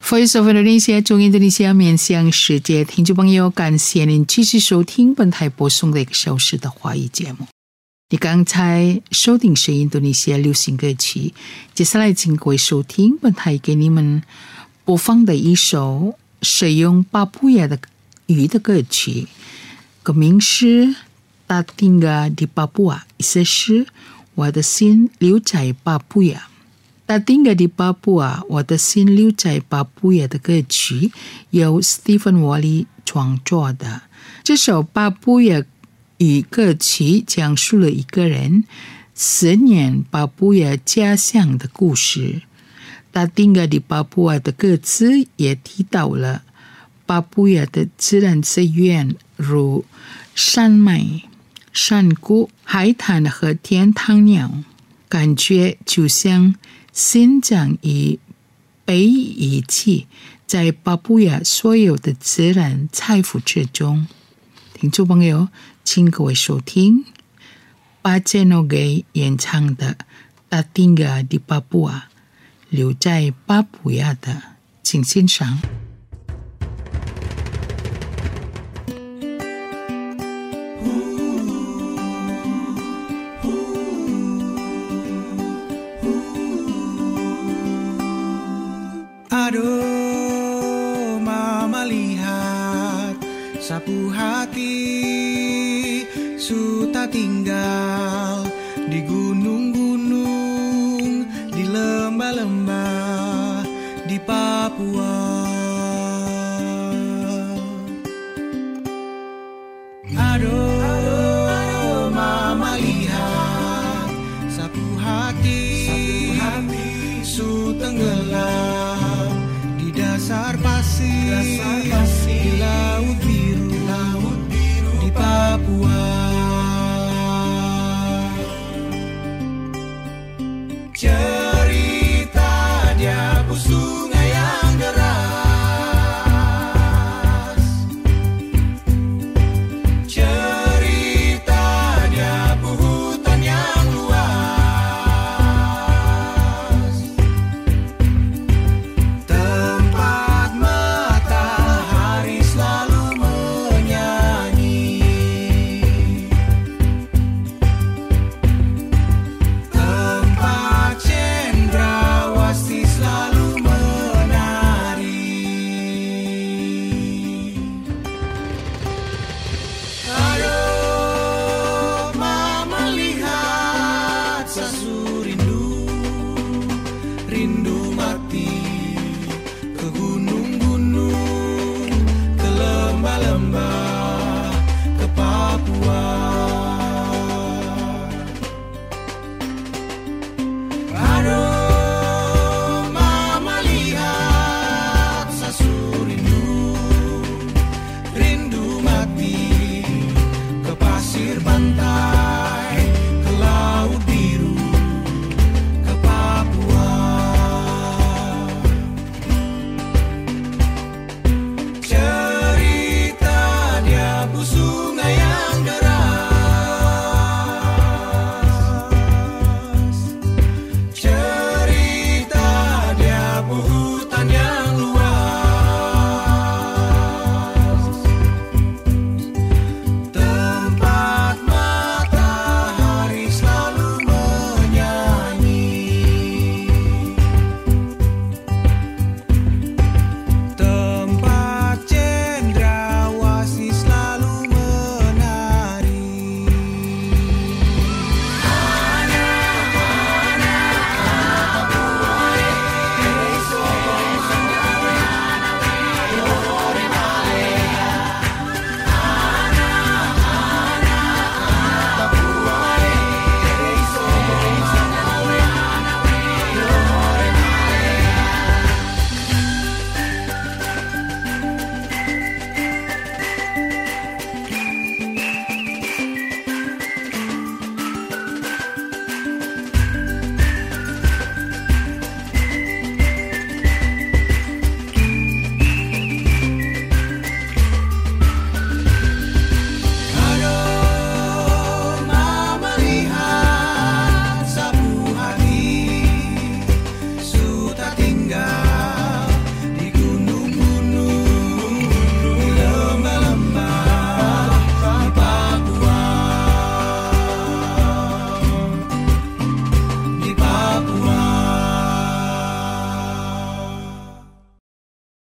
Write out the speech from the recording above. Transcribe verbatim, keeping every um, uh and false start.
Voice of Indonesia 中印度尼西亚面向世界，听众朋友，感谢您继续收听本台播送的一个小时的华语节目。你刚才收听是印度尼西亚流行歌曲，接下来请各位收听本台给你们播放的一首使用巴布亚的语的歌曲，歌名是 Tak Tinggal di Papua， 意思是我的心留在巴布亚。Tak Tinggal di Papua， 我的心留在巴布亚的歌曲由 Stephen Wally 创作的。这首巴布亚语歌曲讲述了一个人思念巴布亚家乡的故事。Tak Tinggal di Papua 的歌词也提到了巴布亚的自然资源，如山脉、山谷、海滩和天堂鸟，感觉就像生长于北一起在巴布亚所有的自然财富之中。听众朋友，请各位收听巴杰诺给演唱的 Tak Tinggal di Papua， 留在巴布亚的，请欣赏。 Aduh, mama lihat sapu hati suta tinggal di gunung-gunung, di lembah-lembah, di Papua. Aduh, mama lihat sapu hati, sapu hati su tenggelam dasar pasir, dasar pasir.